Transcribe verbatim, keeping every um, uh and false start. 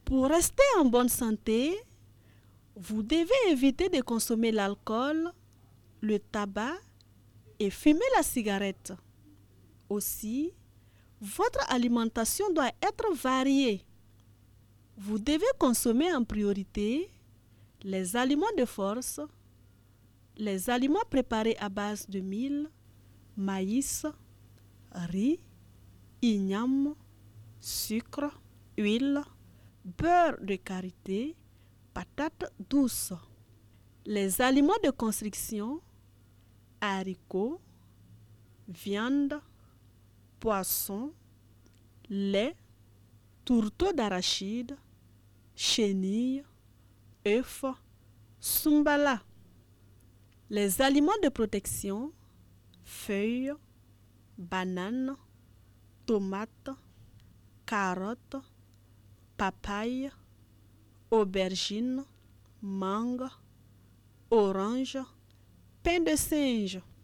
Pour rester en bonne santé, vous devez éviter de consommer l'alcool, le tabac et fumer la cigarette. Aussi, votre alimentation doit être variée. Vous devez consommer en priorité les aliments de force, les aliments préparés à base de mil, maïs, riz, igname, sucre, huile, beurre de karité, patates douces. Les aliments de construction, haricots, viande, poisson, lait, tourteaux d'arachide, chenilles, œufs, sumbala. Les aliments de protection, feuilles, bananes, tomates, carottes, papaye, aubergines, mangue, orange, pain de singe.